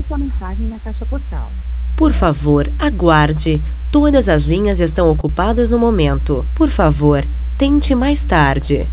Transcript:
sua mensagem na caixa postal. Por favor, aguarde. Todas as linhas estão ocupadas no momento. Por favor, tente mais tarde.